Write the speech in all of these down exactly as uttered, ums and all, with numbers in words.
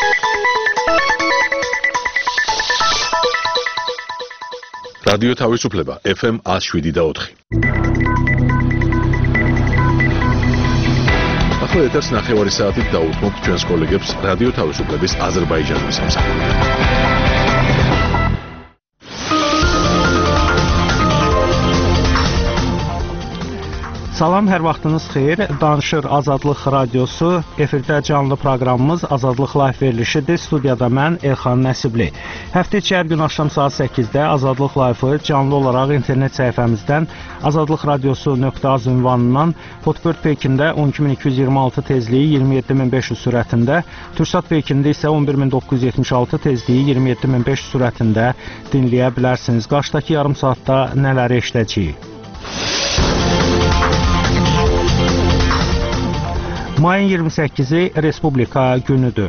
რადიო თავისუფლება ეფ ემ one oh seven და four. ახლა ეთერს ნახევარი საათით დაუთმობთ ჩვენს კოლეგებს რადიო თავისუფლების აზერბაიჯანის სამსახურში. Salam, hər vaxtınız xeyir. Danışır Azadlıq Radiosu. Efirdə canlı proqramımız Azadlıq Live verilişidir. Studiyada mən Elxan Nəsibli. Həftə içi hər gün axşam saat səkkizdə Azadlıq Live-ı canlı olaraq internet səhifəmizdən azadlıqradiosu.az ünvanından Hotbird Pekində on iki min iki yüz iyirmi altı tezliyi iyirmi yeddi min beş yüz sürətində, Türksat Pekində isə on bir min doqquz yüz yetmiş altı tezliyi iyirmi yeddi min beş yüz sürətində dinləyə bilərsiniz. Qarşıdakı yarım saatda nələri eşidəcəyik? Mayın iyirmi səkkizi Respublika günüdür.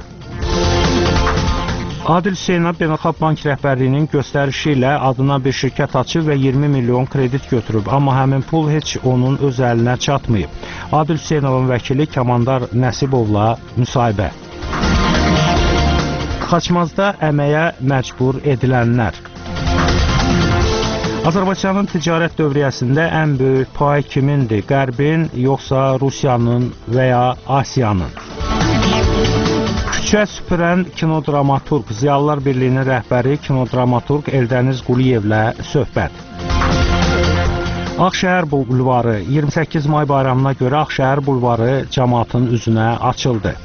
Adil Hüseynov Beynəlxalq Bank rəhbərliyinin göstərişi ilə adına bir şirkət açıb və iyirmi milyon kredit götürüb, amma həmin pul heç onun öz əlinə çatmayıb. Adil Hüseynovun vəkili Kəmandar Nəsibovla müsahibə. Xaçmazda əməyə məcbur edilənlər. Azərbaycanın ticarət dövriyyəsində ən böyük pay kimindir? Qərbin, yoxsa Rusiyanın və ya Asiyanın? Küçə süpürən kinodramaturq, Ziyalılar Birliyinin rəhbəri kinodramaturq Eldəniz Quliyevlə söhbət. Ağşəhər bulvarı, iyirmi səkkiz may bayramına görə Ağşəhər bulvarı cəmaatın üzünə açıldı.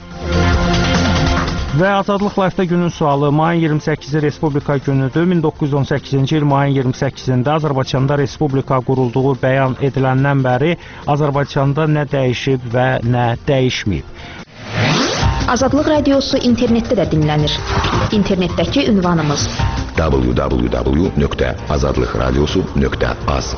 Və Azadlıq Live-da günün sualı mayın iyirmi səkkizi Respublika günüdür. min doqquz yüz on səkkizinci il mayın iyirmi səkkizində Azərbaycanda Respublika qurulduğu bəyan ediləndən bəri Azərbaycanda nə dəyişib və nə dəyişməyib? Azadlıq Radiosu internetdə də dinlənir. İnternetdəki ünvanımız w w w nöqtə azadlıq radiosu nöqtə az.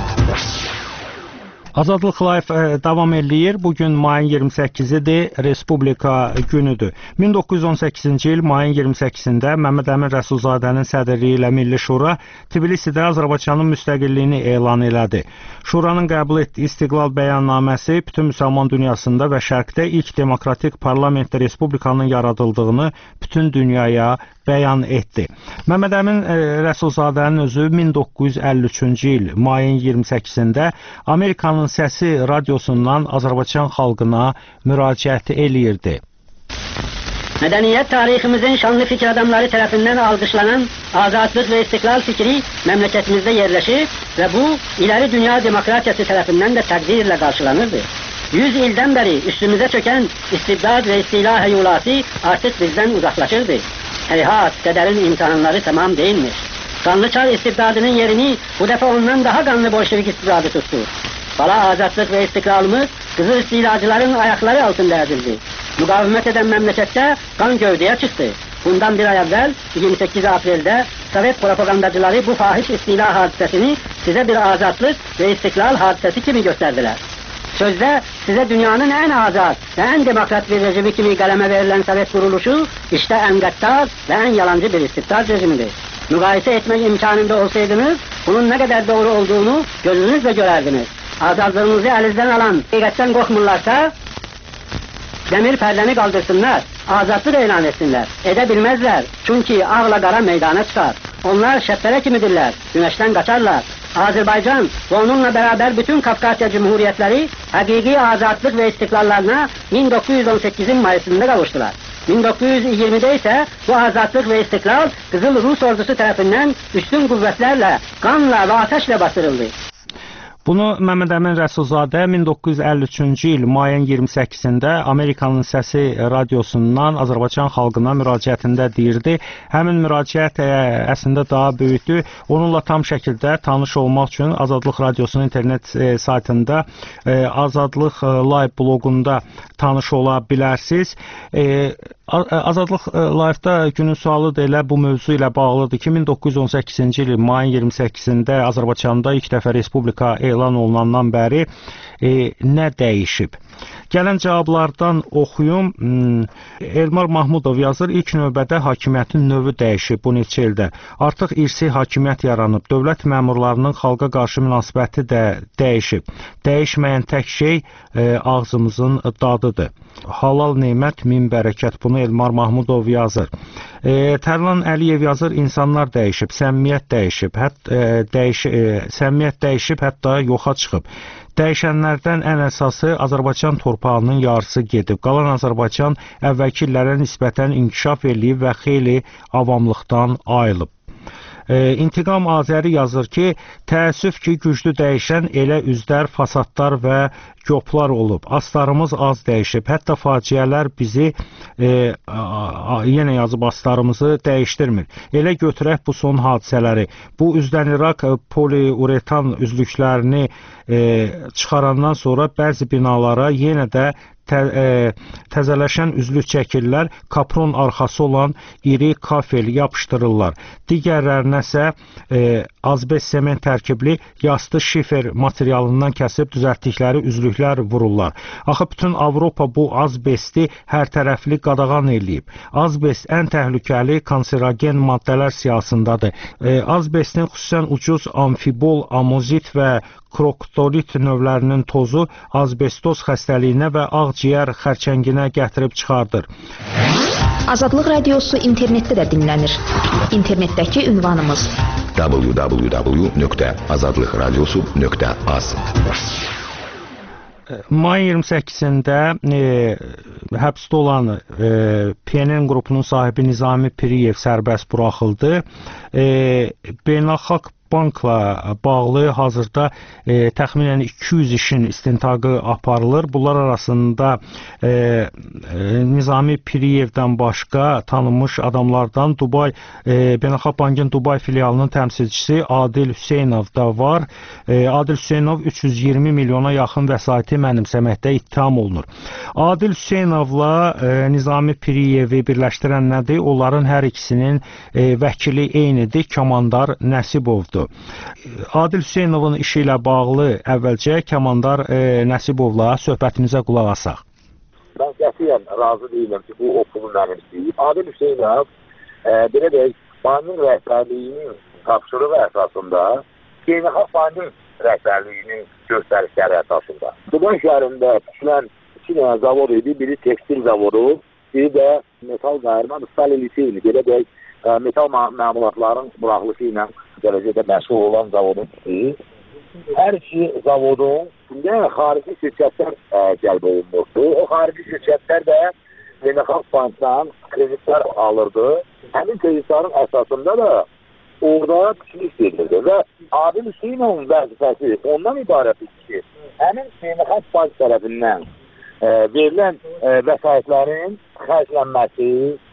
Azadlıq Live davam eləyir. Bugün mayın iyirmi səkkizidir, Respublika günüdür. min doqquz yüz on səkkizinci il mayın iyirmi səkkizində Məmməd Əmin Rəsulzadənin sədrliyi ilə Milli Şura Tbilisidə Azərbaycanın müstəqilliyini elan elədi. Şuranın qəbul etdiyi İstiqlal bəyannaməsi bütün müsəlman dünyasında və şərqdə ilk demokratik parlamentdə Respublikanın yaradıldığını bütün dünyaya bəyan etdi. Məmməd Əmin Rəsulzadənin özü min doqquz yüz əlli üçüncü il mayın iyirmi səkkizində Amerikanın Səsi radiosundan Azərbaycan xalqına müraciət eləyirdi. Mədəniyyət tariximizin şanlı fikir adamları tərəfindən alqışlanan azadlıq və istiqlal fikri məmləkətimizdə yerləşir və bu, iləri dünya demokratiyası tərəfindən də təqdirlə qarşılanırdı. yüz ildən bəri üstümüzə çökən istibdad və istila həyulası artıq bizdən uzaqlaşırdı. Heyhat, qədərin imtihanları tamam deyilmiş. Qanlı çar istibdadının yerini bu dəfə ondan daha qanlı bolşevik istibdadı tutdu. Bala azadlıq və istiqlalımız qızıl istilacıların ayaqları altında əzildi. Müqavimət edən məmləkətdə qan gövdəyə çıxdı. Bundan bir ay əvvəl iyirmi səkkiz apreldə Sovet propagandacıları bu fahiş istila hadisəsini sizə bir azadlıq və istiqlal hadisəsi kimi göstərdilər. Sözdə sizə dünyanın ən azad və ən demokrat bir rejimi kimi qələmə verilən Sovet quruluşu işte ən qəddar və ən yalancı bir istibdad rejimidir. Müqayisə etmək imkanında olsaydınız, bunun nə qədər doğru olduğunu gözünüzlə görərdiniz. Azadlığınızı əlinizdən alan həqiqətdən qorxmurlarsa, dəmir pərdəni qaldırsınlar, azadlıq elan etsinlər. Edə bilməzlər, çünki ağla qara meydana çıxar. Onlar şəppərə kimidirlər, günəşdən qaçarlar. Azərbaycan və onunla bərabər bütün Kafkasya Cumhuriyyətləri həqiqi azadlıq və istiqlallarına min doqquz yüz on səkkizin mayısında qavuşdular. min doqquz yüz iyirmidə isə bu azadlıq və istiqlal Qızıl Rus ordusu tərəfindən üstün qüvvətlərlə, qanla və ateşlə bastırıldı. Bunu Məmməd Əmin Rəsulzadə min doqquz yüz əlli üçüncü il mayın iyirmi səkkizində Amerikanın Səsi radiosundan Azərbaycan xalqına müraciətində deyirdi. Həmin müraciət ə, əslində daha böyükdür. Onunla tam şəkildə tanış olmaq üçün Azadlıq Radiosunun internet ə, saytında ə, Azadlıq Live bloqunda tanış ola bilərsiniz. Ə, Azadlıq Live-da günün sualı da elə bu mövzu ilə bağlıdır ki, min doqquz yüz on səkkizinci il mayın iyirmi səkkizində Azərbaycanda ilk dəfə Respublika elan olunandan bəri e, nə dəyişib? Gələn cavablardan oxuyum. Elmar Mahmudov yazır, ilk növbədə hakimiyyətin növü dəyişib bu neçə ildə. Artıq irsi hakimiyyət yaranıb, dövlət məmurlarının xalqa qarşı münasibəti də dəyişib. Dəyişməyən tək şey e, ağzımızın dadıdır. Halal nemət, min bərəkət. Bunu Elmar Mahmudov yazır. E, Tərlan Əliyev yazır, insanlar dəyişib, səmimiyyət dəyişib, hət, e, dəyiş, e, səmimiyyət dəyişib, hətta yoxa çıxıb. Dəyişənlərdən ən əsası Azərbaycan torpağının yarısı gedib. Qalan Azərbaycan əvvəlki illərə nisbətən inkişaf eləyib və xeyli avamlıqdan ayılıb. E, İntiqam Azəri yazır ki, təəssüf ki, güclü dəyişən elə üzlər, fasadlar və göplar olub. Aslarımız az dəyişib. Hətta faciələr bizi e, a, a, yenə yazıb aslarımızı dəyişdirmir. Elə götürək bu son hadisələri. Bu üzdən İraq poliuretan üzlüklərini e, çıxarandan sonra bəzi binalara yenə də Tə, e, təzələşən üzlük çəkirlər, kapron arxası olan iri kafel yapışdırırlar. Digərlərinə isə e, azbest sement tərkibli yastı şifer materialından kəsib düzəltdikləri üzlüklər vururlar. Axı bütün Avropa bu azbesti hər tərəfli qadağan eləyib. Azbest ən təhlükəli kanserogen maddələr siyahısındadır. E, azbestin xüsusən ucuz amfibol, amozit və kroktolit növlərinin tozu azbestoz xəstəliyinə və ağciyər xərçənginə gətirib çıxardır. Azadlıq Radiosu internetdə də dinlənir. İnternetdəki ünvanımız w w w nöqtə azadlıq radiosu nöqtə az. Mayın iyirmi səkkizində e, həbsdə olan e, P N N qrupunun sahibi Nizami Piriyev sərbəst buraxıldı. E, Beynəlxalq bankla bağlı hazırda e, təxminən iki yüz işin istintaqı aparılır. Bunlar arasında e, e, Nizami Piriyevdən başqa tanınmış adamlardan Dubay e, Beynəlxalq Bankın Dubay filialının təmsilçisi Adil Hüseynov da var. E, Adil Hüseynov üç yüz iyirmi milyona yaxın vəsaiti mənimsəməkdə ittiham olunur. Adil Hüseynovla e, Nizami Piriyevi birləşdirən nədir? Onların hər ikisinin e, vəkili eynidir, Kamandar Nəsibovdur. Adil Hüseynovun işi ilə bağlı əvvəlcə Kamandar e, Nəsibovla söhbətimizə qulaq asaq. Mən qətiyyən razı deyiləm ki, bu o pulu mənimsəyib. Adil Hüseynov e, belə deyək, bankın rəhbərliyinin tapşırığı əsasında Beynəlxalq Bankın rəhbərliyinin göstərişləri əsasında. Dubay şəhərində tikilən iki dənə zavod idi. Biri tekstil zavodu, biri də metal qayırma stalilisi idi. Belə deyək, metal məmulatların buraxılışı ilə dərəcədə məşğul olan zavodun ki, hər iki zavodun yəni, xarici şirkətlər ə, cəlb olunmuşdu. O xarici şirkətlər də Beynəlxalq Bankdan kreditlər alırdı. Həmin kreditlərin əsasında da orada tikiliş edildi və Adil Hüseynovun vəzifəsi ondan ibarət idi ki, həmin Beynəlxalq Bank tərəfindən ə, verilən ə, vəsaitlərin xərclənməsi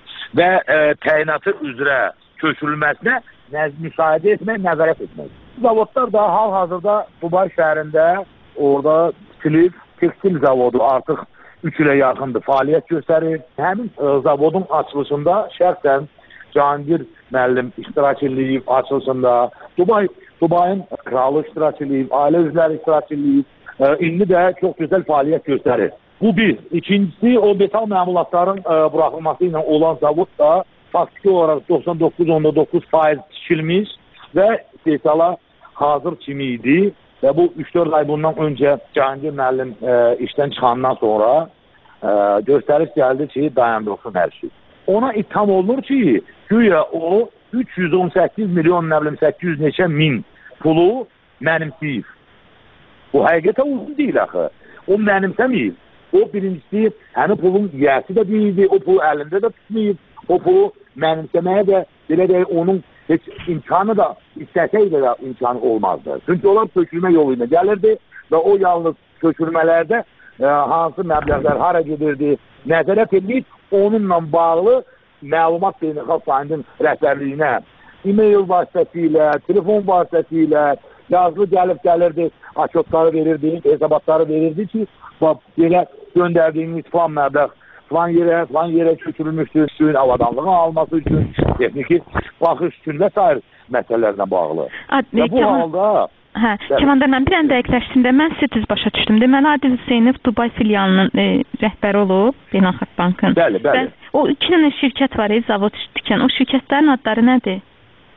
və ə, təyinatı üzrə köçürülməsinə müsahidə etmək, nəzarət etmək. Zavodlar da hal-hazırda Dubay şəhərində orada tikilib, tekstil zavodu artıq üç ilə yaxındır, fəaliyyət göstərir. Həmin ə, zavodun açılışında şəxsən Cahangir müəllim iştirak edib, açılışında Dubay, Dubayın kralı iştirak edib, ailə üzvləri iştirak edib. Ə, indi də çox gözəl fəaliyyət göstərir. Bu bir. İkincisi, o metal məmulatların ə, buraxılması ilə olan zavod da faktiki olaraq doxsan doqquz nöqtə doqquz faiz tikilmiş və istehsala hazır kimi idi və bu üç dörd ay bundan öncə Cahangir müəllim e, işdən çıxandan sonra e, göstəriş gəldi ki, dayandırılsın hər şey. Ona itham olunur ki, güya o üç yüz on səkkiz milyon nə bilim səkkiz yüz neçə min pulu mənimsəyib. Bu həqiqətə uyğun deyil axı. O mənimsəməyib. O birincisi, həmin pulun yiyəsi də deyildi, o pulu əlində də tutmayıb, o pulu mənimsəməyə də belə deyək, onun heç imkanı da, istəsəydə də imkanı olmazdı. Çünki onlar köçürmə yolu ilə gəlirdi və o yalnız köçürmələrdə e, hansı məbləğlər hara gedirdi, nəzərət edilib, onunla bağlı məlumat Beynəlxalq Bankın rəhbərliyinə e-mail vasitəsilə, telefon vasitəsilə yazılı gəlib gəlirdi, açotları verirdi, hesabatları verirdi ki, belə göndərdiyiniz falan məbləğ falan yerə, falan yerə köçürülmüşdür, suyun avadanlığını alması üçün, texniki baxış üçün və s. məsələlərlə bağlı. Ad, və bu Kemal, halda... Hə, Kemal, mən bir ən dəqiqləşdiyində, mən sizi düz başa düşdüm. Deməli, Adil Hüseynov Dubay filialının e, rəhbəri olub, Beynəlxalq Bankın. Bəli, bəli. Və o iki dənə şirkət var, e, zavod tikən. O şirkətlərin adları nədir?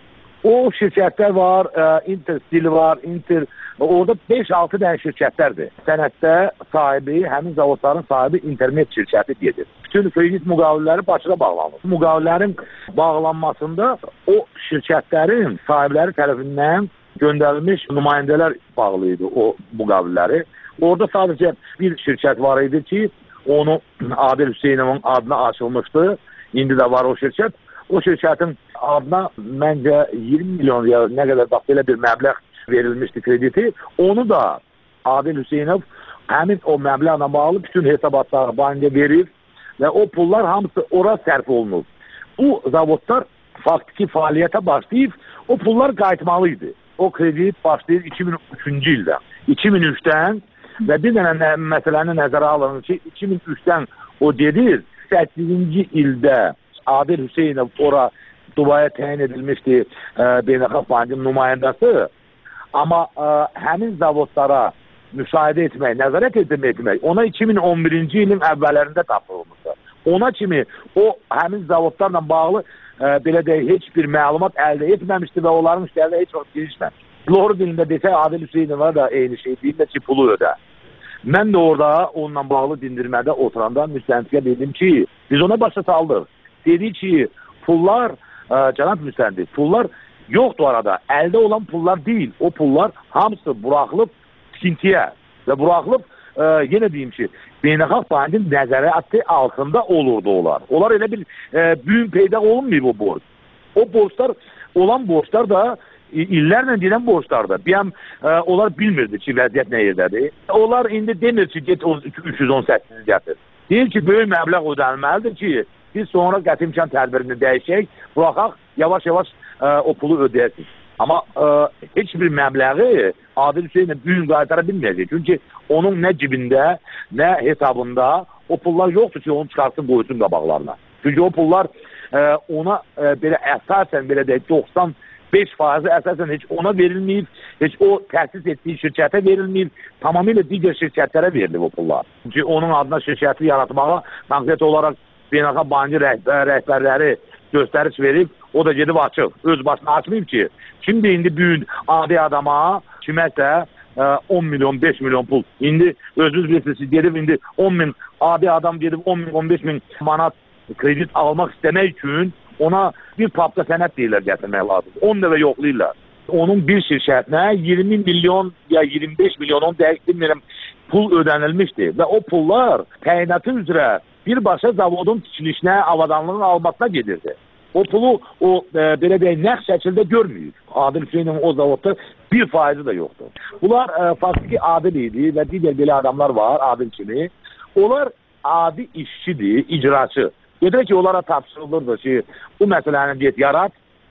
O şirkətlər var, Interstil var, Inter, orada beş altı dənə şirkətlərdir. Sənəddə sahibi, həmin zavodların sahibi internet şirkəti gedir. Bütün kredit müqavilələri Bakıda bağlanır. Müqavilələrin bağlanmasında o şirkətlərin sahibləri tərəfindən göndərilmiş nümayəndələr bağlı idi o müqavilləri. Orada sadəcə bir şirkət var idi ki, onu Adil Hüseynovun adına açılmışdı. İndi də var o şirkət. O şirkətin adına məncə iyirmi milyon ya nə qədər bax belə bir məbləğ verilmişdi krediti. Onu da Adil Hüseynov həmin o məbləğlə bağlı bütün hesabatları banka verir və o pullar hamısı ora sərf olunur. Bu zavodlar faktiki fəaliyyətə başlayıb o pullar qayıtmalıydı. O kredit başlayır iki min üçüncü ildə. iki min üçdən və bir dənə məsələni nəzərə alınır ki, iki min üçdən o gedir, səkkizinci ildə Adil Hüseynov ora Dubaya təyin edilmişdi e, Beynəlxalq Bankın nümayəndəsi. Amma e, həmin zavodlara müşahidə etmək, nəzarət etmək, ona iki min on birinci ilin əvvəllərində tapılmışdı. Ona kimi o həmin zavodlarla bağlı e, belə deyək, heç bir məlumat əldə etməmişdi və onların müştəridə heç vaxt girişməmişdi. Doğru dilində desək, Adil Hüseynova da eyni şey deyil də ki, pulu ödə. Mən də orada onunla bağlı dindirmədə oturanda müstəntiqə dedim ki, biz ona başa saldıq. Dedi ki, pullar, e, cənab müstəntiq, pullar yoxdur arada. Əldə olan pullar deyil. O pullar hamısı buraxılıb tikintiyə və buraxılıb, e, yenə deyim ki, Beynəlxalq Bankın nəzarəti altında olurdu onlar. Onlar elə bir e, büyün peyda olunmayıb o borc. O borçlar, olan borçlar da illərlə deyilən borçlardır. Bir an e, onlar bilmirdi ki, vəziyyət nə yerdədir. Onlar indi demir ki, get üç yüz on səkkiz gətir. Deyir ki, böyük məbləğ ödənilməlidir ki, biz sonra qəti imkan tədbirini dəyişək, buraxaq, yavaş-yavaş e, o pulu ödəyəsiz. Amma e, heç bir məbləği Adil Hüseynov büyün qaytara bilməyəcək. Çünki onun nə cibində, nə hesabında o pullar yoxdur ki, onu çıxarsın, qoysun qabaqlarına. Çünki o pullar e, ona e, belə əsasən, belə deyək, doxsan beş faizi əsasən heç ona verilməyib, heç o təsis etdiyi şirkətə verilməyib, tamamilə digər şirkətlərə verilib o pullar. Çünki onun adına şirkəti yaratmağa konkret olaraq Beynəlxalq Bankı rəhbər, rəhbərləri göstəriş verib, o da gedib açıq. Öz başına açmayıb ki, şimdi indi büyün adi adama kiməsə on milyon, beş milyon pul. İndi özünüz bilirsiniz, gedib indi on min, adi adam gedib on min, on beş min manat kredit almaq istəmək üçün ona bir papda sənət deyirlər gətirmək lazım. on dəfə yoxlayırlar. Onun bir şirkətinə iyirmi milyon ya iyirmi beş milyon, onu dəqiq bilmirəm, pul ödənilmişdi. Və o pullar təyinatı üzrə birbaşa zavodun tikilişinə, avadanlığın almasına gedirdi. O pulu o e, belə deyək, nəx şəkildə görməyir. Adil Hüseynovun o zavodda bir faizi də yoxdur. Bunlar e, faktiki Adil idi və digər belə adamlar var, Adil kimi. Onlar adi işçidir, icraçı. Gedir ki, onlara tapşırılırdı ki, bu məsələni deyət, yarat,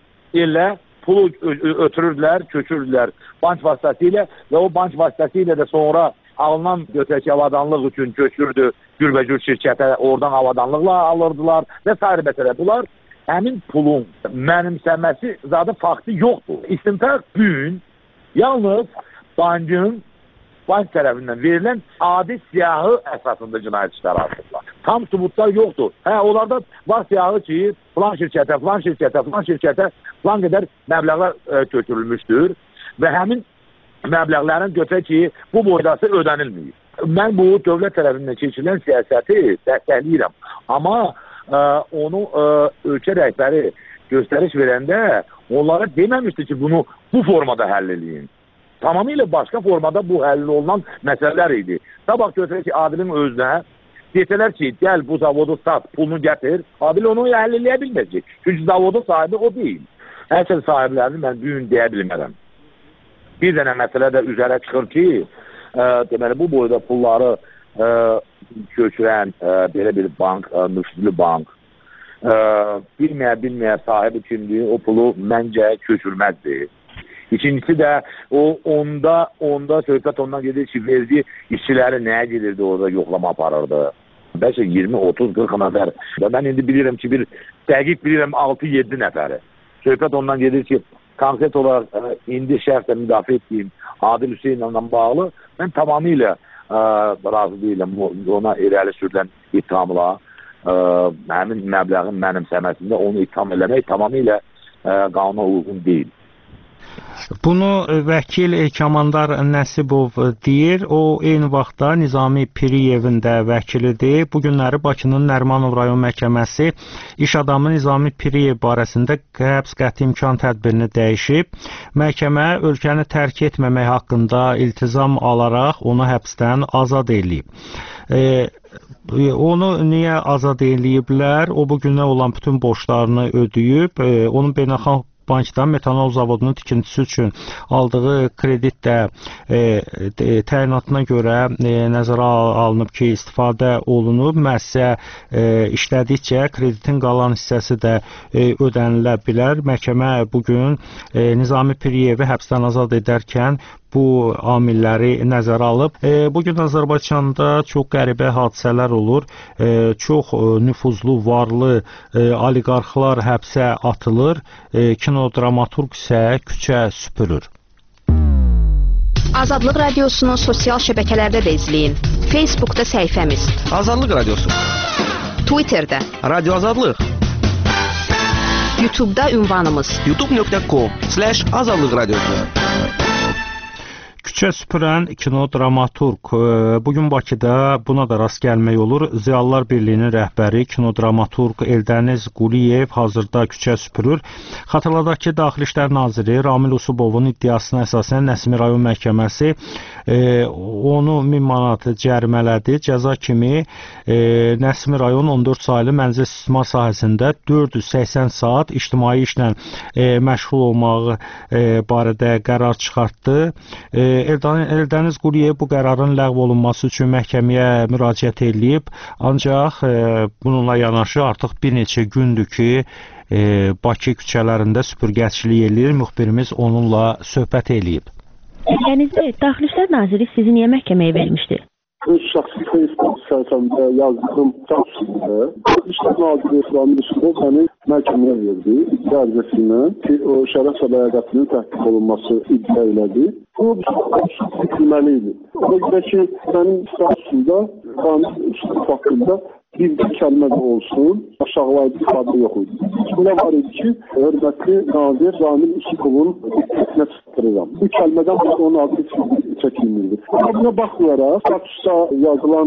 elə pulu ötürürdülər, köçürdülər bank vasitəsilə və o bank vasitəsilə də sonra alınan götürək avadanlıq üçün köçürdü gürbəcür şirkətə, oradan avadanlıqla alırdılar və s. məsələ. Bunlar həmin pulun mənimsəməsi zaten faktı yoxdur. İstintaq gün yalnız bankın bank tərəfindən verilən adi siyahı əsasında cinayət işləri artırlar. Tam sübutlar yoxdur. Hə, onlarda var siyahı ki, plan şirkətə, plan şirkətə, plan şirkətə plan qədər məbləğlər e, götürülmüşdür və həmin məbləğlərin götürək ki, bu boydası ödənilməyib. Mən bu dövlət tərəfindən keçirilən siyasəti dəstəkləyirəm. Amma e, onu e, ölkə rəhbəri göstəriş verəndə onlara deməmişdi ki, bunu bu formada həll edin. Tamamilə başqa formada bu həll olunan məsələlər idi. Sabah götürək ki, Adilin özünə desələr ki, gəl bu zavodu sat, pulunu gətir, Adil onu həll eləyə bilməyəcək. Çünki zavodun sahibi o deyil. Əsl sahiblərini mən büyün deyə bilmərəm. Bir dənə məsələ də üzərə çıxır ki, e, deməli, bu boyda pulları e, köçürən e, belə bir bank, e, müştəri bank, e, bilməyə-bilməyə sahibi kimdir, o pulu məncə köçürməzdir. İkincisi də o onda onda söhbət ondan gedir ki, verdiyi işçiləri nəyə gedirdi, orada yoxlama aparırdı. Bəlkə iyirmi, otuz, qırx nəfər. Və mən indi bilirəm ki, bir dəqiq bilirəm altı yeddi nəfəri. Söhbət ondan gedir ki, konkret olaraq ə, indi şəxsən müdafiə etdiyim Adil Hüseynovla bağlı mən tamamilə ə, razı deyiləm ona irəli sürülən ittihamla ə, həmin məbləğin mənimsəməsində onu ittiham eləmək tamamilə ə, qanuna uyğun deyil. Bunu vəkil Kamandar Nəsibov deyir. O eyni vaxtda Nizami Piriyevin də vəkilidir. Bu günləri Bakının Nərimanov rayon məhkəməsi iş adamı Nizami Piriyev barəsində həbs qəti imkan tədbirini dəyişib. Məhkəmə ölkəni tərk etməmək haqqında iltizam alaraq onu həbsdən azad edib. E, onu niyə azad ediblər? O bu günə olan bütün borclarını ödəyib. E, onun beynəlxalq bankdan metanol zavodunun tikintisi üçün aldığı kredit də e, e, təyinatına görə e, nəzərə alınıb ki, istifadə olunub. Müəssisə e, işlədikcə kreditin qalan hissəsi də e, ödənilə bilər. Məhkəmə bugün e, Nizami Piriyevi həbsdən azad edərkən bu amilləri nəzərə alıb. E, bugün Azərbaycanda çox qəribə hadisələr olur. E, çox e, nüfuzlu, varlı e, oliqarxlar həbsə atılır. E, kinodramaturq isə küçə süpürür. Azadlıq Radiosunu sosial şəbəkələrdə də izləyin. Facebookda səhifəmiz Azadlıq Radiosu, Twitterdə Radio Azadlıq, YouTube'da ünvanımız youtube nöqtə com slash azadlıq radiosu. Küçə süpürən kinodramaturq. Bugün Bakıda buna da rast gəlmək olur. Ziyalılar Birliyinin rəhbəri kinodramaturq Eldəniz Quliyev hazırda küçə süpürür. Xatırladaq ki, Daxili İşlər Naziri Ramil Usubovun iddiasına əsasən Nəsimi rayon məhkəməsi e, onu min manat cərimələdi. Cəza kimi e, Nəsimi rayon on dörd saylı mənzil istismar sahəsində dörd yüz səksən saat ictimai işlə e, məşğul olmağı e, barədə qərar çıxartdı. E, Eldəniz Quliyev bu qərarın ləğv olunması üçün məhkəməyə müraciət edib, ancaq e, bununla yanaşı artıq bir neçə gündür ki, e, Bakı küçələrində süpürgəçilik edir. Müxbirimiz onunla söhbət edib. Eldəniz bəy, Daxili İşlər Naziri sizi niyə məhkəməyə vermişdi? Şəxsi Facebook səhifəmdə yazdığım tapsında İşlər Naziri Ramil Usubov məni məhkəməyə verdi. İddia ərizəsilə ki, o şərəf səlahiyyətinin tətbiq olunması iddia elədi. Bu bilməli idi. Ona görə ki, mənim statusumda Ramil Usubov haqqında bir bir kəlmə də olsun, aşağılayıcı ifadə yox idi. Buna var idi ki, hörmətli nazir Ramil Usubovun diqqətinə çatdırıram. Bu kəlmədən sonra onun adı çəkilmirdi. Buna baxmayaraq, statusda yazılan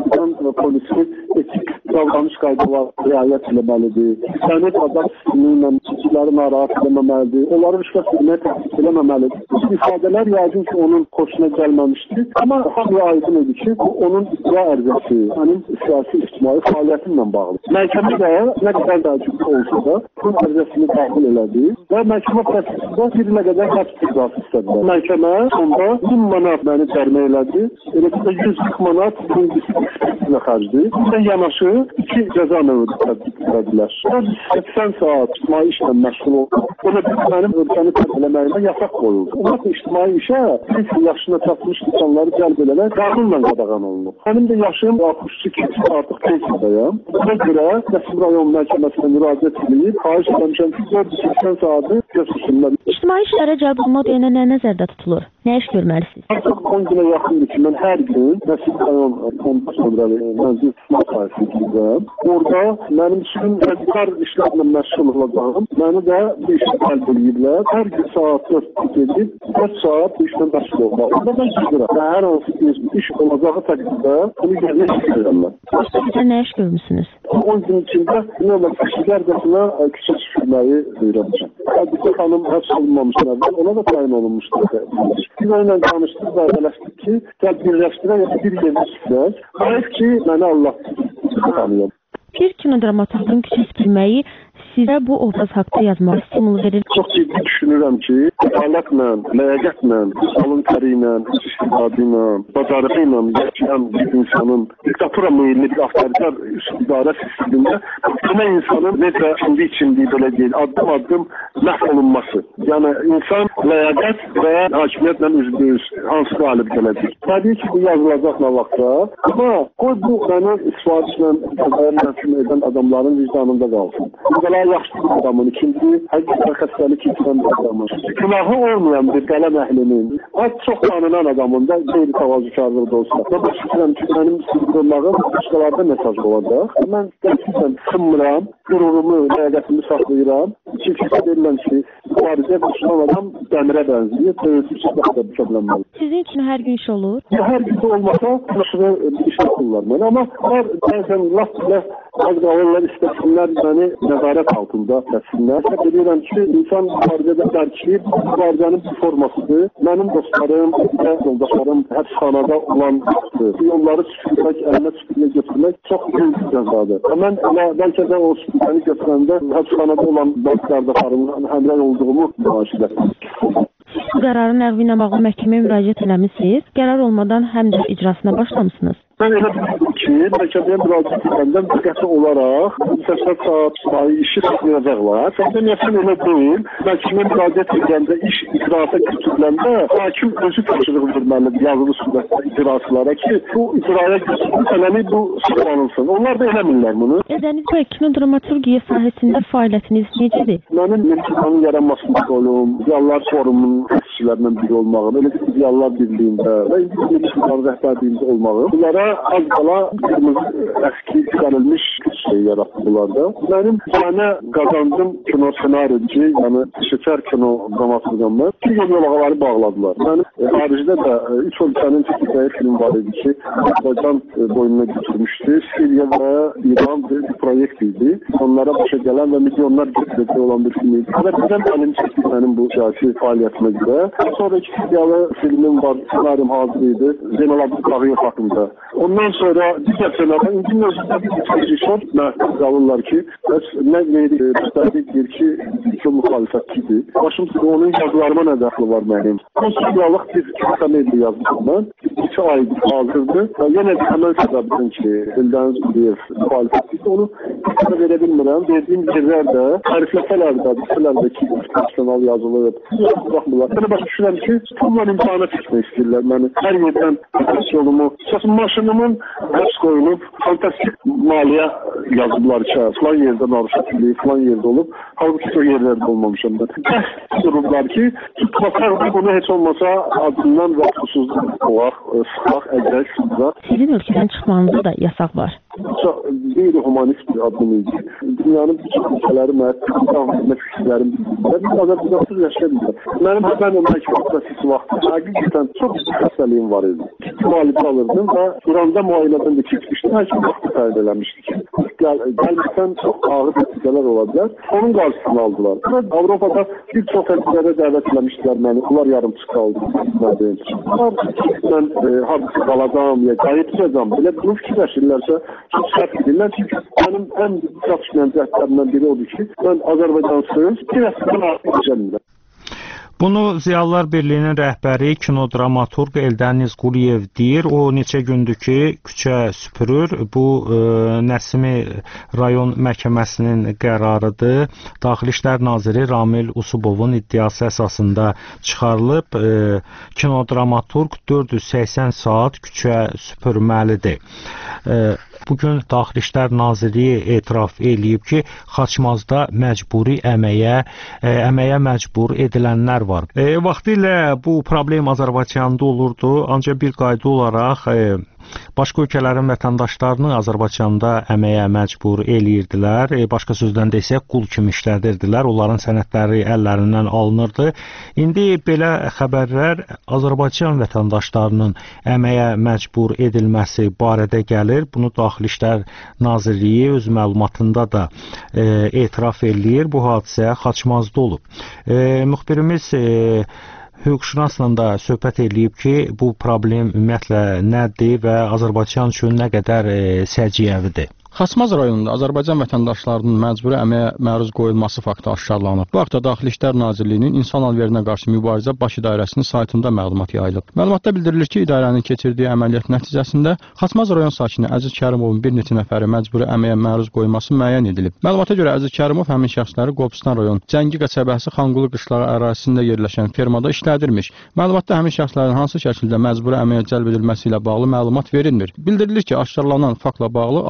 və polisin etik davranış qaydalarına riayət eləməlidir. Sənət adam sistemi ilə kişiləri narahat eləməməlidir. Onları rüşvət verməyə təklif eləməməlidir. Bu ifadələr yəqin ki, onun xoşuna gəlməmişdi. Amma hamıya aydın idi ki, bu onun iddia ərizəsi, mənim siyasi ictimai fəaliyyətimlə bağlı. Məhkəmə də nə qədər təəccüblü olsa da bunun ərizəsini daxil elədi və məhkəmə prosesində bir nə qədər həbs cəzası istədi. Məhkəmə sonda min manat məni cərimə elədi. Elə ki, yüz qırx manat birincisi ekspertizə xərcdi. Bundan yanaşı iki cəza növü tətbiq edilər. səksən saat ictimai işlə məşğul oldu. Ona bir mənim ölkəni tərk eləməyimə yasaq qoyuldu. Ümumiyyətlə ictimai işə pensiya yaşına çatmış insanları cəlb eləmək qanunla qadağan olunub. Mənim də yaşım altmış iki artıq pensiyadayam. Buna görə Nəsimi rayon məhkəməsinə müraciət edib, xahiş etmişəm ki, dörd yüz səksən saatı götürsünlər. İctimai işlərə cəlb olmaq deyənə nə nəzərdə tutulur? Nə iş görməlisiniz? Artıq on günə yaxındır ki, mən hər gün Nəsimi rayon onda sonra mənzil istismar sahəsində gedirəm. Orada mənim üçün radikal işlərlə məşğul olacağım. Məni də bu işə cəlb ediblər. Hər gün saat dörddə gedib, dörd saat bu işlə məşğul olmaq. Orada mən gedirəm. Və hər hansı bir iş olacağı təqdirdə bunu gəlmək istəyirəm mən. Başqa nə iş görmüsünüz? on gün içində növbə kişilər qəsına küçə süpürməyi öyrənmişəm. Hədisi xanım həbs olunmamışdır əvvəl, ona da təyin olunmuşdur. Biz onunla danışdıq və eləşdik ki, gəl birləşdirək, ya bir yerdə süpürək. Hayır ki, məni Allah tanıyam. Bir kinodramaturqun küçə süpürməyi sizə bu obraz haqda yazmaq stimul verir. Çox ciddi düşünürəm ki, ədalətlə, ləyaqətlə, alın təri ilə, istifadə ilə, bacarığı ilə yaşayan bir insanın diktatura meyilli bir avtoritar idarə sistemində buna insanın necə kendi içindiyi belə deyil, addım addım məhv olunması. Yəni, insan ləyaqət və hakimiyyətlə üzbüyüz hansı qalib gələcək. Təbii ki, bu yazılacaq nə vaxtda, amma qoy bu mənə istifadəçlə, təzəyir məhkum edən adamların vicdanında qalsın. yaxşı bir adamın, ikinci həqiqətən xəstəlik keçirən bir adamın, günahı olmayan bir qələm əhlinin, az çox tanınan adamın da qeyri-təvazökarlığı da olsa. Və başlayıram ki, mənim sınırlarım başqalarda mesaj olacaq. Mən gerçəkdən sınmıram, qururumu, ləyaqətimi saxlayıram. Çünki deyirəm ki, mübarizə başlayan adam dəmirə bənzəyir, böyüsüz çıxda düşəbilənməli. Sizin üçün hər gün iş olur? Hər gün olmasa, başını bir iş yapırlar mən. Amma hər bəzən laf bilə az qalırlar, istəsinlər məni nəzarət altında etsinlər. Bilirəm ki, insan mübarizədə dərki, mübarizənin bir formasıdır. Mənim dostlarım, yoldaşlarım həbsxanada olan yolları süpürmək, əlinə süpürmək götürmək çox büyük cəzadır. Mən elə bəlkə də o süpürməni götürəndə həbsxanada olan baş qardaşlarımla həmrəy olduğumu müraciət etdim. Bu qərarın ləğvi ilə bağlı məhkəməyə müraciət eləmisiniz. Qərar olmadan həm də icrasına başlamısınız. Mən elə bildim ki, məhkəməyə müraciət edəndən diqqətli olaraq səksən saat sayı işi saxlayacaqlar. Səndə nəsən elə deyil, məhkəməyə müraciət edəndə iş icrata götürüləndə hakim özü tapşırıq verməlidir yazılı surətdə icraçılara ki, bu icraya götürülür, eləmi bu saxlanılsın. Onlar da eləmirlər bunu. Edəniz bəy, kinodramaturgiya sahəsində fəaliyyətiniz necədir? Mənim mümkünanın yaranmasında rolum, Diyallar Forumunun işçilərindən biri olmağım, elə ki, Diyallar Birliyində və İngilizlərin rəhbərliyində olmağım. Bunlara az qala qırmızı əski çıxarılmış şey yaratdı bunlarda. Mənim mənə qazandım kino senaryocu, yəni şəkər kino dramaturqamlar ki, yolağaları bağladılar. Mənim e, haricdə də üç ölkənin çəkildiyi film var idi ki, Azərbaycan e, boynuna götürmüşdü. Siriya və İran bir proyekt idi. Onlara başa gələn və milyonlar götürəcək olan bir film idi. Azərbaycan mənim çəkildi mənim bu siyasi fəaliyyətimə görə. Sonraki Siriyalı filmim var, senaryom hazır idi. Zeynal Abdülqağıyev haqqında. Ondan sonra digər senaryo, İngilizcə özündə bir rejissor məhkum qalırlar ki, bəs nə deyir, deyir ki, ki müxalifətçidir. Başım sıra onun yazılarıma nə dəxli var mənim. Konsuliyalıq bir komediya yazmışım mən. İki ay hazırdır. Yenə bir həmən səbəbdən ki, Eldəniz Quliyev müxalifətçidir. Onu bir verə bilmirəm. Verdiyim yerlər də, tərifləsələr də, desələr də ki, profesional yazılır. Baxmırlar. Mən başa düşürəm ki, bununla imtihana keçmək istəyirlər. Məni hər yerdən yolumu, səsin maşınımın həbs qoyulub, fantastik maliyyə yazıblar ki, filan yerdə narışatlığı, filan yerdə olub, halbuki o yerlərdə olmamışam ben. Qəst durumlar ki, tutmasaq bunu heç olmasa adından və xüsusuzluq olaq, sıxaq, əcək, sıxaq. Sizin ölkədən çıxmanızda da yasaq var. Qeyri-humanist bir adım idi. Dünyanın bütün ülkələri məhəttəmə fikirlərim bildirlər. Biz Azərbaycansız yaşayabilirlər. Mənim həbən o məhkəmə prosesi vaxtı həqiqətən çox ciddi xəstəliyim var idi. Müalicə alırdım və İranda müayinədən də keçmişdim. Həkim vaxtı təyin eləmişdi ki, gəl, gəlməsən çox ağır nəticələr ola bilər. Onun qarşısını aldılar. Avropada bir çox tədbirlərə dəvət eləmişdilər məni. Onlar yarımçıq qaldı. Mən e, hardasa qalacağım, ya qayıtacağım. Belə bunu fikirləşirlərsə çox səhv edirlər. Çünki mənim ən çatışmayan cəhətlərimdən biri odur ki, mən Azərbaycansız bir əsrdən artıq yaşamıram. Bunu Ziyalılar Birliyinin rəhbəri, kinodramaturq Eldəniz Quliyev deyir. O neçə gündür ki, küçə süpürür. Bu e, Nəsimi rayon məhkəməsinin qərarıdır. Daxili İşlər Naziri Ramil Usubovun iddiası əsasında çıxarılıb. E, kinodramaturq dörd yüz səksən saat küçə süpürməlidir. E, Bugün Daxili İşlər Nazirliyi etiraf eləyib ki, Xaçmazda məcburi əməyə, e, əməyə məcbur edilənlər var. E, vaxtilə bu problem Azərbaycanda olurdu, ancaq bir qayda olaraq e, başqa ölkələrin vətəndaşlarını Azərbaycanda əməyə məcbur eləyirdilər. E, başqa sözlə desək, qul kimi işlədirdilər. Onların sənədləri əllərindən alınırdı. İndi belə xəbərlər Azərbaycan vətəndaşlarının əməyə məcbur edilməsi barədə gəlir. Bunu Daxili İşlər Nazirliyi öz məlumatında da e, etiraf eləyir. Bu hadisə Xaçmazda olub. E, müxbirimiz e, hüquqşünasla da söhbət eləyib ki, bu problem ümumiyyətlə nədir və Azərbaycan üçün nə qədər e, səciyyəvidir. Xaçmaz rayonunda Azərbaycan vətəndaşlarının məcburi əməyə məruz qoyulması faktı aşkarlanıb. Bu haqda Daxili İşlər Nazirliyinin İnsan alverinə qarşı mübarizə baş idarəsinin saytında məlumat yayılıb. Məlumatda bildirilir ki, idarənin keçirdiyi əməliyyat nəticəsində Xaçmaz rayon sakini Əziz Kərimovun bir neçə nəfəri məcburi əməyə məruz qoyulması müəyyən edilib. Məlumata görə Əziz Kərimov həmin şəxsləri Qobustan rayon Cəngi qəsəbəsi Xanqulu qışlağı ərazisində yerləşən fermada işlədirmiş. Məlumatda həmin şəxslərin hansı şəkildə məcburi əməyə cəlb edilməsi ilə bağlı məlumat verilmir. Bildirilir ki, aşkarlanan faktla bağlı araşdırma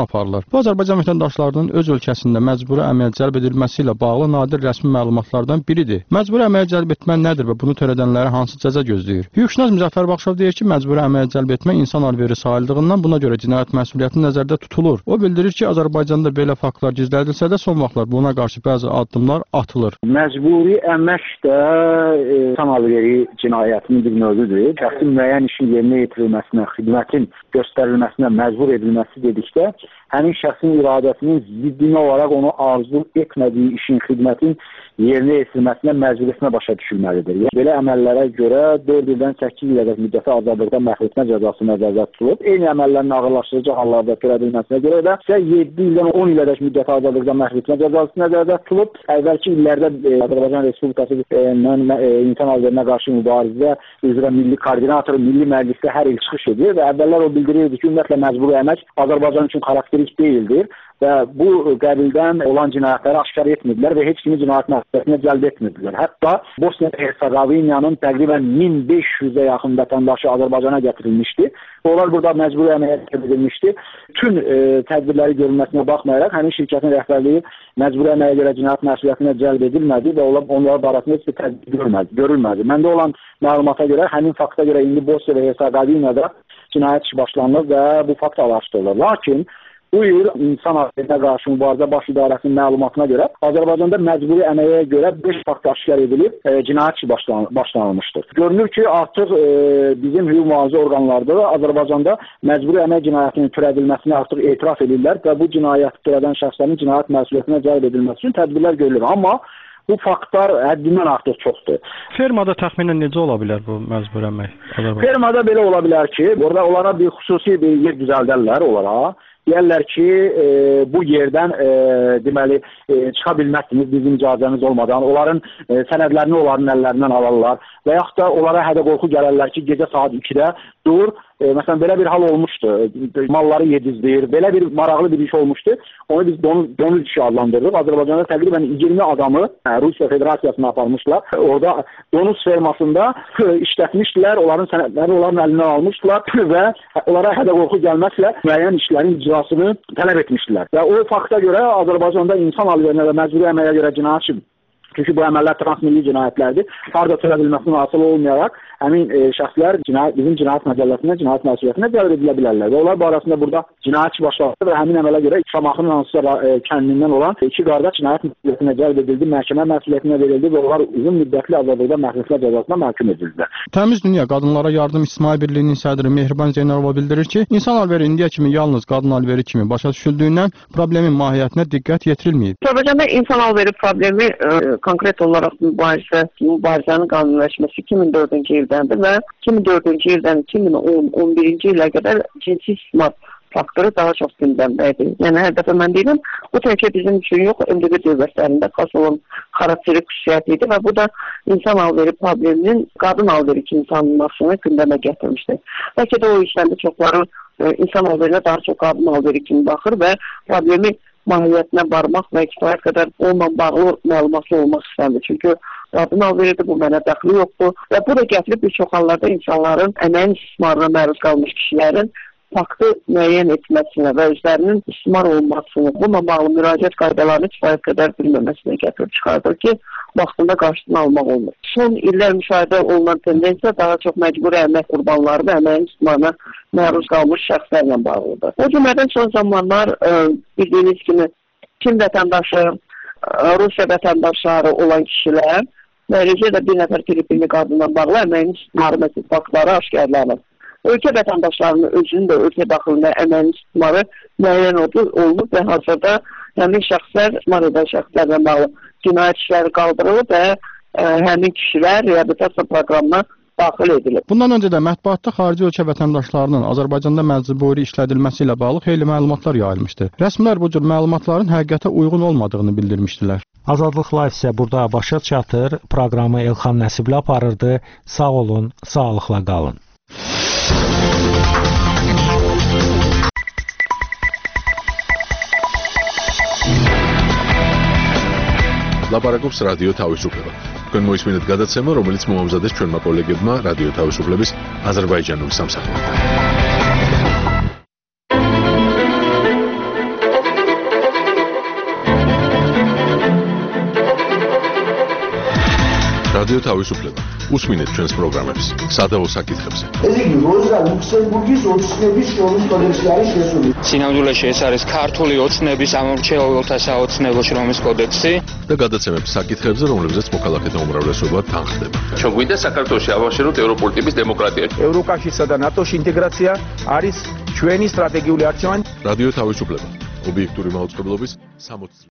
aparılır. Bu Azərbaycan vətəndaşlarının öz ölkəsində məcburi əməyə cəlb edilməsi ilə bağlı nadir rəsmi məlumatlardan biridir. Məcburi əməyə cəlb etmə nədir və bunu törədənlərə hansı cəza gözləyir? Hüquqşünas Müzəffər Baxşov deyir ki, məcburi əməyə cəlb etmə insan alveri sayıldığından buna görə cinayət məsuliyyəti nəzərdə tutulur. O bildirir ki, Azərbaycanda belə faktlar gizlədilsə də son vaxtlar buna qarşı bəzi addımlar atılır. Məcburi əmək də e, insan alveri cinayətinin bir növüdür. Şəxsin müəyyən işin yerinə yetirilməsinə, xidmətin göstərilməsinə məcbur edilməsi dedikdə, həmin şəxsin iradəsinin ziddinə olaraq onu arzu etmədiyi işin, xidmətin yerinə yetirilməsinə məcburiyyətinə başa düşülməlidir. Yəni, belə əməllərə görə dörd ildən səkkiz il ədəd müddəti azadlıqdan məhrum etmə cəzası nəzərdə tutulub. Eyni əməllərin ağırlaşdırıcı hallarda törədilməsinə görə də isə yeddi ildən on il ədəd müddəti azadlıqdan məhrum etmə cəzası nəzərdə tutulub. Əvvəlki illərdə e, Azərbaycan Respublikası e, e, insan alverinə qarşı mübarizə üzrə milli koordinator, milli məclisdə hər il çıxış edir və əvvəllər o bildirirdi ki, ümumiyyətlə məcburi əmək Azərbaycan üçün xarakterik deyildir və bu qəbildən olan cinayətləri aşkar etmirdilər və heç kimi cinayət məsuliyyətinə cəlb etmirdilər. Hətta Bosniya-Herseqovinyanın təqribən min beş yüzə yaxın vətəndaşı Azərbaycana gətirilmişdi. Onlar burada məcburi əməyə cəlb edilmişdi. Bütün e, tədbirləri görülməsinə baxmayaraq, həmin şirkətin rəhbərliyi məcburi əməyə görə cinayət məsuliyyətinə cəlb edilmədi və onlar barəsində heç bir tədbir görülmədi. görülmədi. Məndə olan məlumata görə, həmin fakta görə indi Bosniya və Herseqovinyada cinayət işi başlanılır və bu fakt araşdırılır. Lakin bu il insan alverinə qarşı mübarizə baş idarəsinin məlumatına görə Azərbaycanda məcburi əməyə görə beş fakt aşkar edilib, e, cinayət işi başlan başlanılmışdır. Görünür ki, artıq e, bizim hüquq mühafizə orqanları da Azərbaycanda məcburi əmək cinayətinin törədilməsini artıq etiraf edirlər və bu cinayət törədən şəxslərin cinayət məsuliyyətinə cəlb edilməsi üçün tədbirlər görülür. Amma bu faktlar həddindən artıq çoxdur. Fermada təxminən necə ola bilər bu məcburi əmək? Fermada belə ola bilər ki, burada onlara bir xüsusi bir yer düzəldərlər onlara. Deyərlər ki, e, bu yerdən e, deməli e, çıxa bilməzsiniz bizim icazəmiz olmadan. Onların e, sənədlərini onların əllərindən alarlar və yaxud da onlara hədə-qorxu gələrlər ki, gecə saat ikidə dur. E, məsələn, belə bir hal olmuşdu. Malları yedizləyir. Belə bir maraqlı bir iş olmuşdu. Onu biz donuz, donuz işi adlandırırıq. Azərbaycanda təqribən iyirmi adamı hə, Rusiya Federasiyasına aparmışlar. Orada donuz fermasında işlətmişdilər. Onların sənədləri onların əlindən almışdılar və onlara hədə-qorxu gəlməklə müəyyən işlərin icrasını tələb etmişdilər. Və o fakta görə Azərbaycanda insan alverinə və məcburi əməyə görə cinayət işi, çünki bu əməllər transmilli cinayətlərdir, harda törədilməsindən asılı olmayaraq həmin e, şəxslər cinayət, bizim cinayət məcəlləsinə, cinayət məsuliyyətinə cəlb edilə bilərlər və onlar barəsində burada cinayət işi başlandı və həmin əmələ görə Şamaxının hansısa e, kəndindən olan iki qardaş cinayət məsuliyyətinə cəlb edildi, məhkəmə məsuliyyətinə verildi və onlar uzun müddətli azadlıqdan məhrum etmə cəzasına məhkum edildilər. Təmiz Dünya Qadınlara Yardım İctimai Birliyinin sədri Mehriban Zeynalova bildirir ki, insan alveri indiyə kimi yalnız qadın alveri kimi başa düşüldüyündən problemin mahiyyətinə diqqət yetirilməyib. Azərbaycanda insan alveri problemi e, konkret olaraq mübarizə, mübarizənin qanunləşməsi iki min dördüncü ildəndir və iki min dördüncü ildən iki min on birinci ilə qədər cinsi istismar faktoru daha çox gündəmdədir. Yəni, hər dəfə mən deyirəm, bu təkcə bizim üçün yox, M D B dövlətlərində xas olan xarakteri xüsusiyyəti idi və bu da insan alveri probleminin qadın alveri kimi tanınmasını gündəmə gətirmişdir. Bəlkə də o işləndə çoxları e, insan alverinə daha çox qadın alveri kimi baxır və problemi mahiyyətinə varmaq və kifayət qədər onunla bağlı məlumatlı olmaq istəmir. Çünki qadın alveridir, bu mənə dəxli yoxdur və bu da gətirib bir çox hallarda insanların əməyin istismarına məruz qalmış kişilərin faktı müəyyən etməsinə və özlərinin istismar olmasını, bununla bağlı müraciət qaydalarını kifayət qədər bilməməsinə gətirib çıxardır ki, vaxtında qarşısını almaq olmur. Son illər müşahidə olunan tendensiya daha çox məcburi əmək qurbanları və əməyin istismarına məruz qalmış şəxslərlə bağlıdır. O cümlədən son zamanlar e, bildiyiniz kimi Çin vətəndaşı, e, Rusiya vətəndaşları olan kişilər və eləcə də bir nəfər Filipinli qadınla bağlı əməyin istismarı faktları aşkarlanır. Ölkə vətəndaşlarının özünün də ölkə daxilində əməyin istismarı müəyyən olunub və hazırda həmin şəxslər, istismar edən şəxslərlə bağlı cinayət işləri qaldırılıb və ə, həmin kişilər reabilitasiya proqramına daxil edilib. Bundan öncə də mətbuatda xarici ölkə vətəndaşlarının Azərbaycanda məcburi işlədilməsi ilə bağlı xeyli məlumatlar yayılmışdı. Rəsmilər bu cür məlumatların həqiqətə uyğun olmadığını bildirmişdilər. Azadlıqla isə burada başa çatır. Proqramı Elxan Nəsibli aparırdı. Sağ olun, sağlıqla qalın. ლაპარაკობს რადიო თავისუფლება. თქვენ მოისმინეთ გადაცემა, რომელიც მოამზადეს ჩვენმა კოლეგებმა რადიო თავისუფლების აზერბაიჯანული სამსახურიდან. რადიო თავისუფლება. უსმინეთ ჩვენს პროგრამებს სადავო საკითხებზე. ეს იგი როზა ლუქსემბურგის ოცნების შრომის კოდექსი არის შესული. სინამდვილეში ეს არის ქართული ოცნების ამორჩეულთა საოცნებო შრომის კოდექსი და გადაცემებს საკითხებზე, რომლებზეც მოქალაქეთა უმრავლესობა თანხდება. ჩვენ გვინდა საქართველოში ავაშეროთ ევროპული ტიპის დემოკრატია. ევროკავშირსა და ნატოში ინტეგრაცია არის ჩვენი სტრატეგიული არჩევანი. რადიო თავისუფლება. ობიექტური მაუწყებლობის სამოცი